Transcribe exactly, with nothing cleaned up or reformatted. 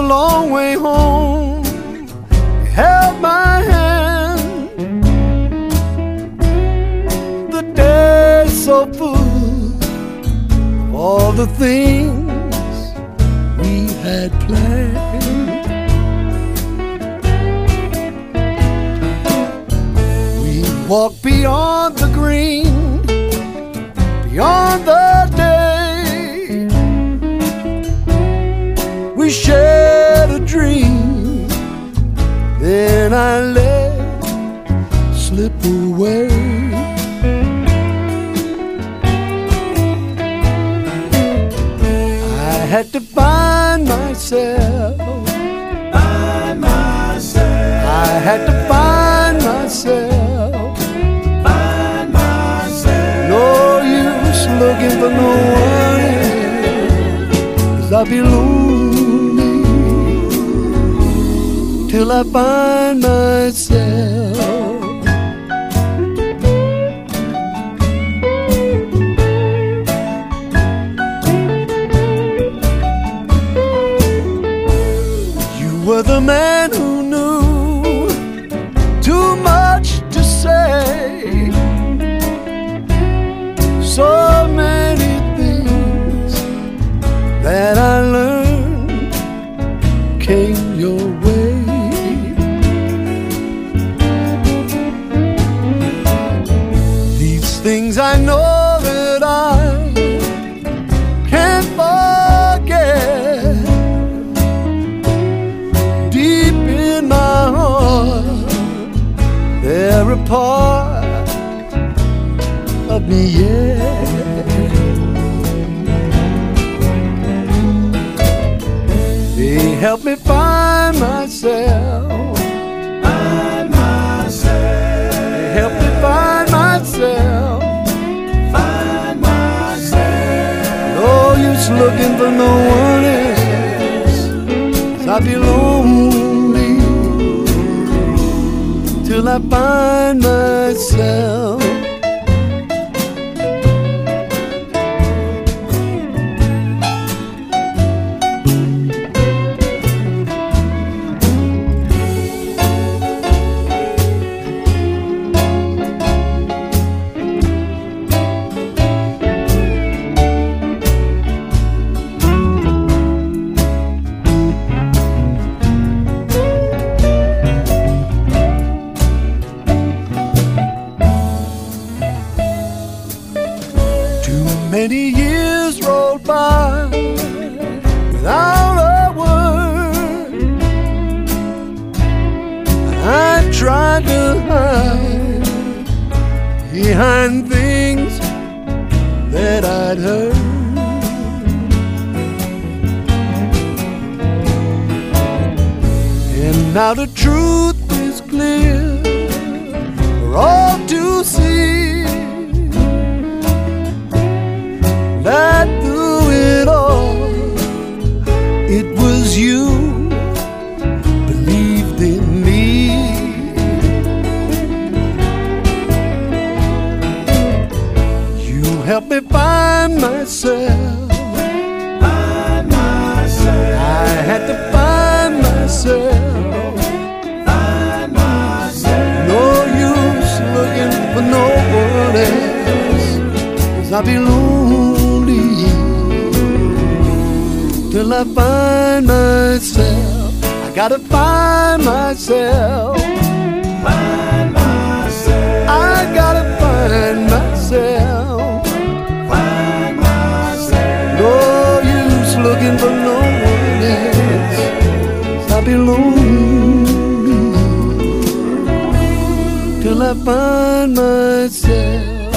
long way home. You held my hand. The day's so full of all the things we had planned. We walked beyond the green, beyond the day. We shared a dream, then I let it slip away. I had to find myself, Find myself. I had to find myself. Find myself. No use looking for no one else, 'cause I'll be lonely till I find myself. You were the man who knew too much to say. So many things that I learned came your way. These things I know that I can't forget. Deep in my heart, they're a part of me, yeah. They help me find myself, Find myself. they help me find myself. Find myself. No use looking for no one else, 'cause I'll be lonely till I find myself. Many years rolled by without a word. I tried to hide behind things that I'd heard. And now the truth is clear for all to see, that through it all, it was you believed in me. You helped me find myself, Find myself. I had to find myself. Find myself. No use looking for no one else, 'cause I'll be lonely till I find myself. I gotta find myself, Find myself. I gotta find myself. Find myself. No use looking for no one else, 'cause I'll be lonely till I find myself.